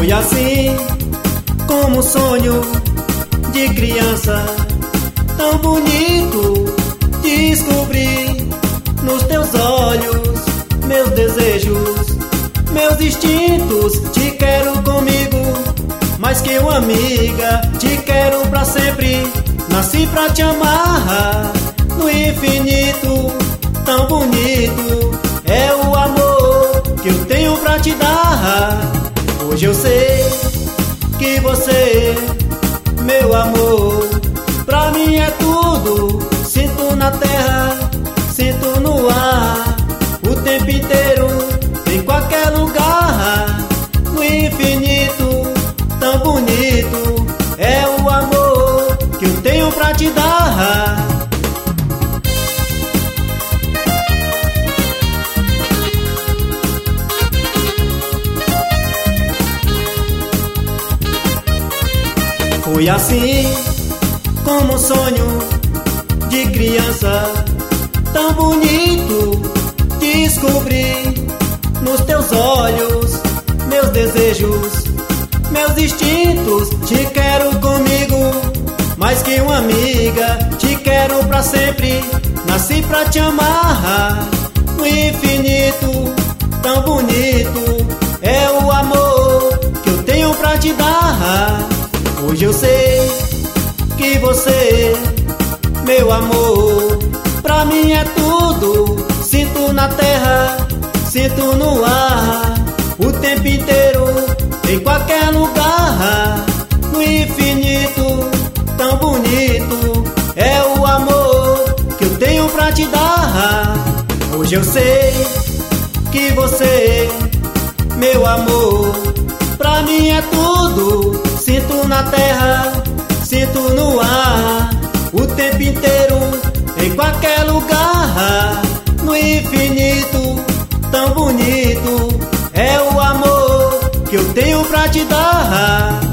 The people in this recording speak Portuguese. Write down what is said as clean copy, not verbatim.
Foi assim como um sonho de criança, tão bonito, descobri nos teus olhos meus desejos, meus instintos. Te quero comigo, mais que uma amiga, te quero pra sempre. Nasci pra te amar no infinito, tão bonito é o amor que eu tenho pra te dar. Hoje eu sei que você, meu amor, pra mim é tudo. Sinto na terra, sinto no ar, o tempo inteiro, em qualquer lugar. No infinito, tão bonito é o amor que eu tenho pra te dar. Foi assim como um sonho de criança, tão bonito, descobri nos teus olhos meus desejos, meus instintos. Te quero comigo, mais que uma amiga, te quero pra sempre. Nasci pra te amar no infinito, tão bonito é o amor que eu tenho pra te dar. Hoje eu sei que você, meu amor, pra mim é tudo. Sinto na terra, sinto no ar, o tempo inteiro, em qualquer lugar. No infinito, tão bonito é o amor que eu tenho pra te dar. Hoje eu sei que você, meu amor, pra mim é tudo. Sinto na terra, sinto no ar, o tempo inteiro, em qualquer lugar. No infinito, tão bonito é o amor que eu tenho pra te dar.